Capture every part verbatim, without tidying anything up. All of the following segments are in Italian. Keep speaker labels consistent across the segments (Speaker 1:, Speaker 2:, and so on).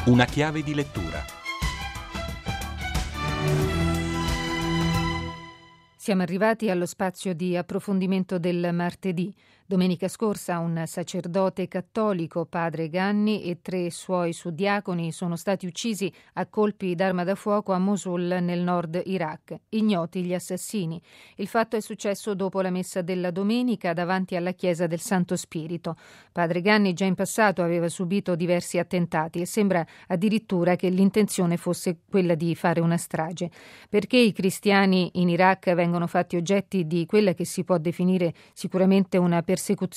Speaker 1: Una chiave di lettura.
Speaker 2: Siamo arrivati allo spazio di approfondimento del martedì. Domenica scorsa un sacerdote cattolico, padre Ganni, e tre suoi suddiaconi sono stati uccisi a colpi d'arma da fuoco a Mosul nel nord Iraq. Ignoti gli assassini. Il fatto è successo dopo la messa della domenica davanti alla chiesa del Santo Spirito. Padre Ganni già in passato aveva subito diversi attentati e sembra addirittura che l'intenzione fosse quella di fare una strage. Perché i cristiani in Iraq vengono fatti oggetti di quella che si può definire sicuramente una persecuzione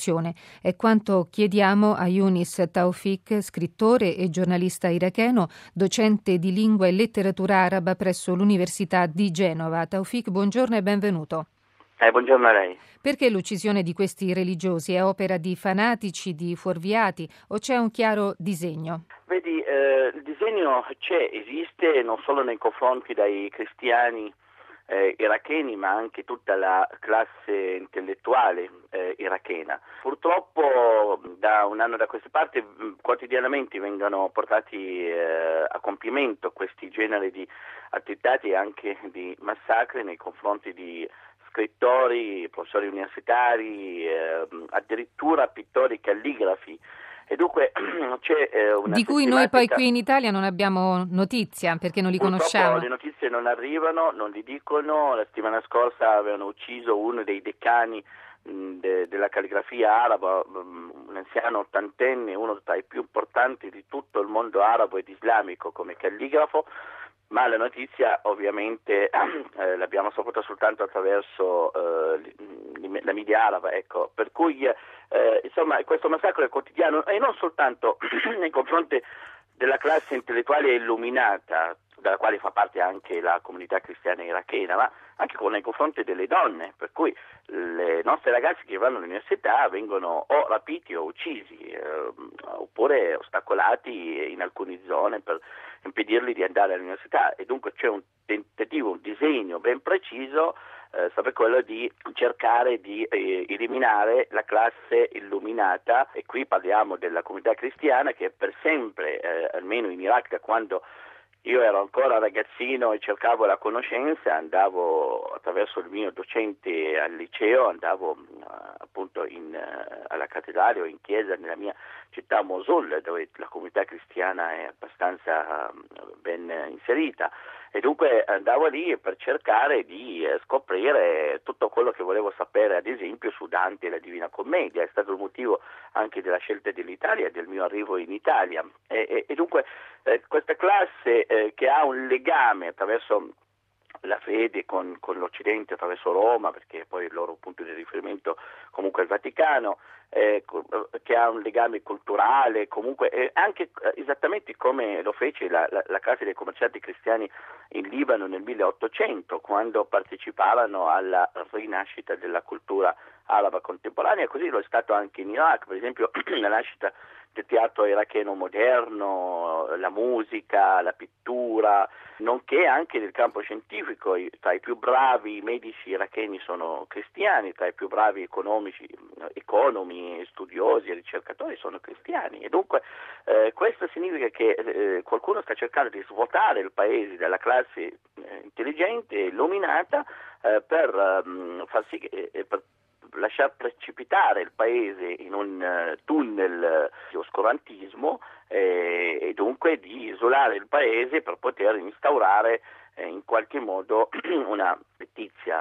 Speaker 2: è quanto chiediamo a Younis Tawfik, scrittore e giornalista iracheno, docente di lingua e letteratura araba presso l'Università di Genova. Tawfik, buongiorno e benvenuto.
Speaker 3: Eh, buongiorno a lei.
Speaker 2: Perché l'uccisione di questi religiosi è opera di fanatici, di fuorviati o c'è un chiaro disegno?
Speaker 3: Vedi, eh, il disegno c'è, esiste non solo nei confronti dei cristiani Eh, iracheni, ma anche tutta la classe intellettuale eh, irachena. Purtroppo da un anno da questa parte mh, quotidianamente vengono portati eh, a compimento questi generi di attentati e anche di massacri nei confronti di scrittori, professori universitari, eh, addirittura pittori calligrafi. E dunque c'è eh, una
Speaker 2: di cui noi poi qui in Italia non abbiamo notizia perché non li conosciamo.
Speaker 3: Le notizie non arrivano, non li dicono. La settimana scorsa avevano ucciso uno dei decani mh, de, della calligrafia araba, mh, un anziano ottantenne, uno tra i più importanti di tutto il mondo arabo ed islamico come calligrafo. Ma la notizia ovviamente eh, l'abbiamo saputa soltanto attraverso eh, la media araba, ecco, per cui eh, insomma questo massacro è quotidiano e non soltanto nei confronti della classe intellettuale illuminata, dalla quale fa parte anche la comunità cristiana irachena, ma anche nei confronti delle donne, per cui le nostre ragazze che vanno all'università vengono o rapiti o uccisi, eh, oppure ostacolati in alcune zone per impedirli di andare all'università, e dunque c'è un tentativo, un disegno ben preciso, eh, sempre quello di cercare di eh, eliminare la classe illuminata, e qui parliamo della comunità cristiana che per sempre, eh, almeno in Iraq, da quando io ero ancora ragazzino e cercavo la conoscenza, andavo attraverso il mio docente al liceo, andavo uh, appunto in, uh, alla cattedrale o in chiesa nella mia città Mosul, dove la comunità cristiana è abbastanza uh, ben inserita, e dunque andavo lì per cercare di uh, scoprire tutto quello che volevo sapere, ad esempio su Dante e la Divina Commedia. È stato il motivo anche della scelta dell'Italia e del mio arrivo in Italia, e, e, e dunque eh, questa classe eh, che ha un legame attraverso la fede con, con l'Occidente, attraverso Roma, perché poi il loro punto di riferimento comunque è il Vaticano, eh, che ha un legame culturale, comunque eh, anche eh, esattamente come lo fece la, la, la classe dei commercianti cristiani in Libano nel milleottocento, quando parteciparono alla rinascita della cultura araba contemporanea. Così lo è stato anche in Iraq, per esempio la nascita del teatro iracheno moderno, la musica, la pittura, nonché anche nel campo scientifico. Tra i più bravi medici iracheni sono cristiani, tra i più bravi economici, economi, studiosi e ricercatori sono cristiani, e dunque eh, questo significa che eh, qualcuno sta cercando di svuotare il paese dalla classe eh, intelligente e illuminata eh, per um, far sì che eh, per lasciar precipitare il paese in un uh, tunnel di oscurantismo eh, e dunque di isolare il paese per poter instaurare eh, in qualche modo una fittizia,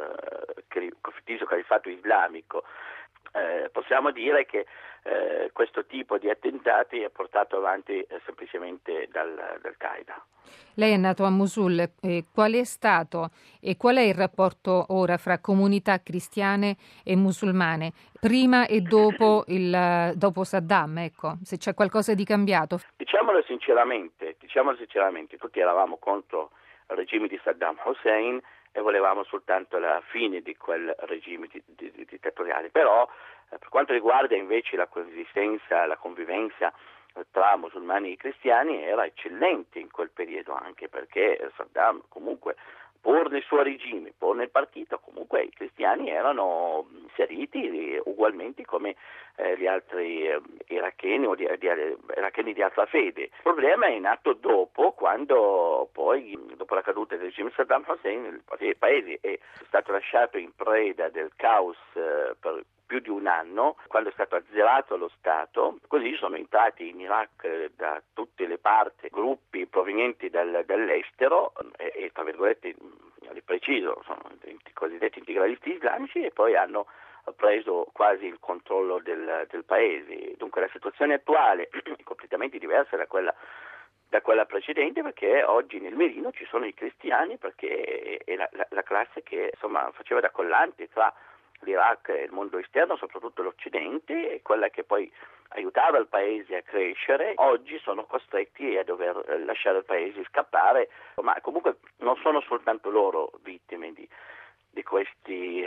Speaker 3: eh, fittizio califfato islamico. Eh, possiamo dire che eh, questo tipo di attentati è portato avanti eh, semplicemente dal, dal Qaeda.
Speaker 2: Lei è nato a Mosul, eh, qual è stato e qual è il rapporto ora fra comunità cristiane e musulmane, prima e dopo, il, dopo Saddam, ecco, se c'è qualcosa di cambiato?
Speaker 3: Diciamolo sinceramente, diciamolo sinceramente, tutti eravamo contro il regime di Saddam Hussein e volevamo soltanto la fine di quel regime di, di, di dittatoriale, però eh, per quanto riguarda invece la coesistenza, la convivenza tra musulmani e cristiani era eccellente in quel periodo, anche perché Saddam comunque pur nel suo regime, pur nel partito, comunque i cristiani erano inseriti ugualmente come eh, gli altri eh, iracheni o di, di, iracheni di altra fede. Il problema è nato dopo, quando poi, dopo la caduta del regime Saddam Hussein, il paese è stato lasciato in preda del caos eh, per più di un anno, quando è stato azzerato lo Stato. Così sono entrati in Iraq eh, da tutte le parti gruppi provenienti dal, dall'estero e, e tra virgolette di preciso sono i cosiddetti integralisti islamici, e poi hanno preso quasi il controllo del, del paese. Dunque la situazione attuale è completamente diversa da quella da quella precedente, perché oggi nel mirino ci sono i cristiani, perché è la, la, la classe che insomma faceva da collante tra l'Iraq e il mondo esterno, soprattutto l'Occidente, e quella che poi aiutava il paese a crescere. Oggi sono costretti a dover lasciare il paese, scappare, ma comunque non sono soltanto loro vittime di, di queste eh,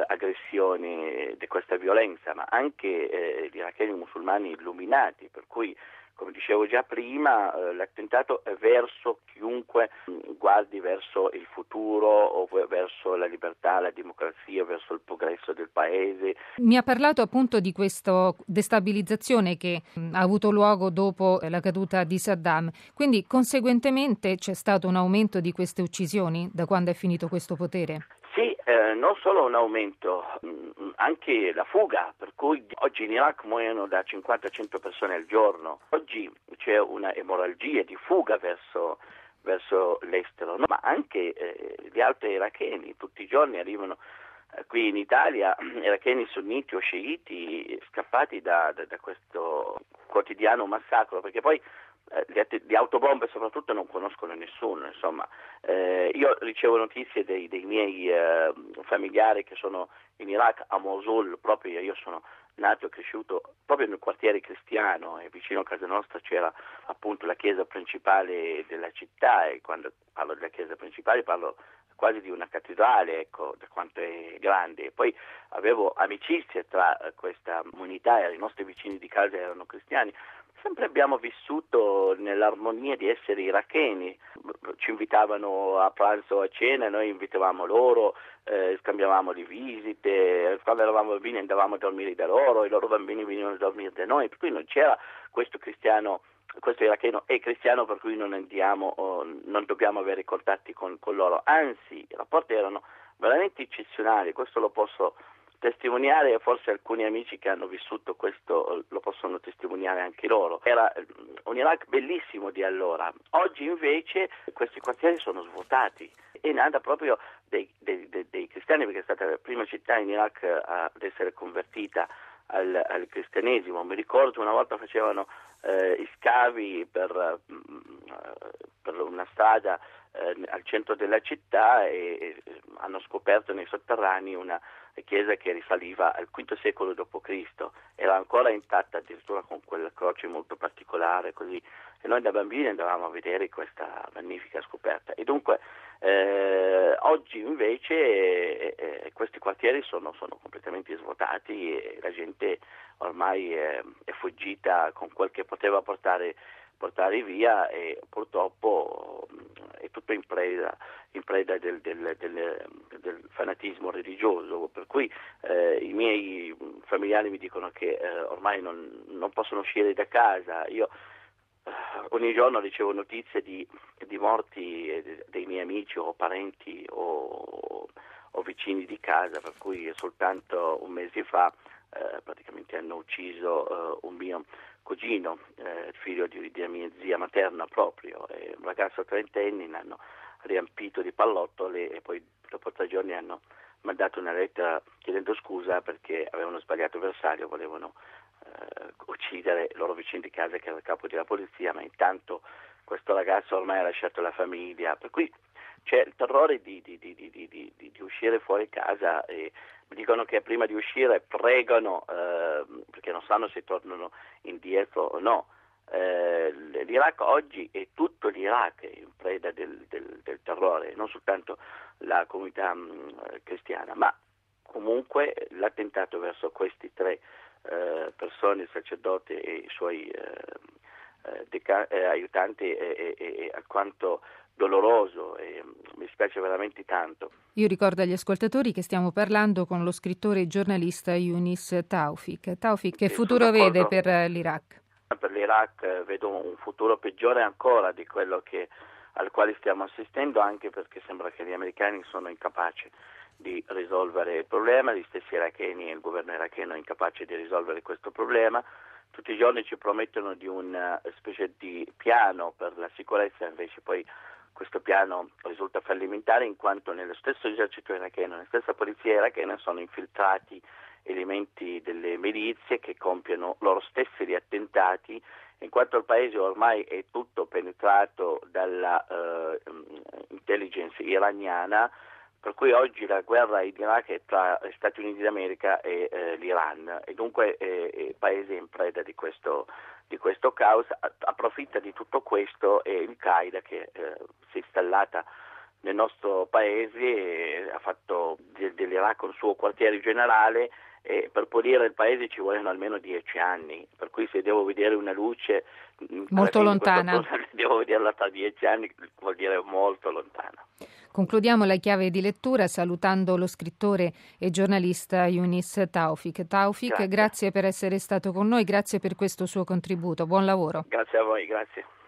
Speaker 3: aggressioni, di questa violenza, ma anche eh, gli iracheni musulmani illuminati, per cui, come dicevo già prima, eh, l'attentato è verso chiunque guardi verso il futuro o verso la libertà, la democrazia, verso il progresso del paese.
Speaker 2: Mi ha parlato appunto di questa destabilizzazione che mh, ha avuto luogo dopo la caduta di Saddam, quindi conseguentemente c'è stato un aumento di queste uccisioni da quando è finito questo potere?
Speaker 3: Sì, eh, non solo un aumento, mh, anche la fuga, per cui oggi in Iraq muoiono da cinquanta a cento persone al giorno. Oggi c'è una emorragia di fuga verso, verso l'estero, no? Ma anche eh, gli altri iracheni, tutti i giorni arrivano eh, qui in Italia iracheni sunniti o sciiti scappati da, da, da questo quotidiano massacro, perché poi eh, di autobombe soprattutto non conoscono nessuno, insomma. Eh, io ricevo notizie dei, dei miei eh, familiari che sono in Iraq, a Mosul, proprio io sono nato e cresciuto proprio nel quartiere cristiano, e vicino a casa nostra c'era appunto la chiesa principale della città, e quando parlo della chiesa principale parlo quasi di una cattedrale, ecco, da quanto è grande. E poi avevo amicizie tra questa comunità, e i nostri vicini di casa erano cristiani. Sempre abbiamo vissuto nell'armonia di essere iracheni, ci invitavano a pranzo, a cena, noi invitavamo loro, eh, scambiavamo le visite, quando eravamo bambini andavamo a dormire da loro, i loro bambini venivano a dormire da noi, per cui non c'era questo cristiano, questo iracheno è cristiano per cui non andiamo, oh, non dobbiamo avere contatti con, con loro, anzi i rapporti erano veramente eccezionali, questo lo posso testimoniare, e forse alcuni amici che hanno vissuto questo lo possono testimoniare anche loro. Era un Iraq bellissimo di allora. Oggi invece questi quartieri sono svuotati, e nata proprio dei, dei, dei, dei cristiani, perché è stata la prima città in Iraq ad essere convertita al, al cristianesimo. Mi ricordo una volta facevano eh, scavi per, per una strada eh, al centro della città, e, e hanno scoperto nei sotterranei una chiesa che risaliva al quinto secolo dopo Cristo, era ancora intatta, addirittura con quella croce molto particolare, così, e noi da bambini andavamo a vedere questa magnifica scoperta. E dunque eh, oggi invece eh, eh, questi quartieri sono, sono completamente svuotati, e la gente ormai è, è fuggita con quel che poteva portare portare via, e purtroppo è tutto in preda, in preda del, del, del, del fanatismo religioso, per cui eh, i miei familiari mi dicono che eh, ormai non, non possono uscire da casa. Io eh, ogni giorno ricevo notizie di, di morti eh, dei miei amici o parenti o, o vicini di casa, per cui soltanto un mese fa eh, praticamente hanno ucciso eh, un mio cugino, eh, figlio di, di mia zia materna proprio, eh, un ragazzo trentenne, l'hanno riempito di pallottole, e poi dopo tre giorni hanno mandato una lettera chiedendo scusa perché avevano sbagliato bersaglio, volevano eh, uccidere il loro vicino di casa che era il capo della polizia, ma intanto questo ragazzo ormai ha lasciato la famiglia, per cui c'è il terrore di, di, di, di, di, di, di uscire fuori casa, e mi dicono che prima di uscire pregano eh, perché non sanno se tornano indietro o no. Eh, L'Iraq oggi è tutto l'Iraq in preda del, del, del terrore, non soltanto la comunità mh, cristiana, ma comunque l'attentato verso questi tre eh, persone, il sacerdote e i suoi eh, eh, deca- eh, aiutanti, è, è, è alquanto doloroso, e mi dispiace veramente tanto.
Speaker 2: Io ricordo agli ascoltatori che stiamo parlando con lo scrittore e giornalista Younis Taoufik. Taoufik, che
Speaker 3: Sì,
Speaker 2: futuro vede per l'Iraq?
Speaker 3: Per l'Iraq eh, vedo un futuro peggiore ancora di quello che, al quale stiamo assistendo, anche perché sembra che gli americani sono incapaci di risolvere il problema, gli stessi iracheni e il governo iracheno è incapace di risolvere questo problema. Tutti i giorni ci promettono di una specie di piano per la sicurezza, invece poi questo piano risulta fallimentare, in quanto nello stesso esercito iracheno, nella stessa polizia irachena sono infiltrati elementi delle milizie che compiono loro stessi gli attentati, in quanto il paese ormai è tutto penetrato dalla uh, intelligence iraniana, per cui oggi la guerra in Iraq è tra gli Stati Uniti d'America e eh, l'Iran, e dunque eh, il paese è in preda di questo, di questo caos. Approfitta di tutto questo e Al-Qaeda, che eh, si è installata nel nostro paese e ha fatto de- dell'Iraq un suo quartiere generale, e per pulire il paese ci vogliono almeno dieci anni, per cui se devo vedere una luce
Speaker 2: molto lontana,
Speaker 3: devo vederla tra dieci anni, vuol dire molto lontana.
Speaker 2: Concludiamo la chiave di lettura salutando lo scrittore e giornalista Younis Taoufik. Taoufik, grazie. grazie per essere stato con noi, grazie per questo suo contributo, buon lavoro.
Speaker 3: Grazie a voi, grazie.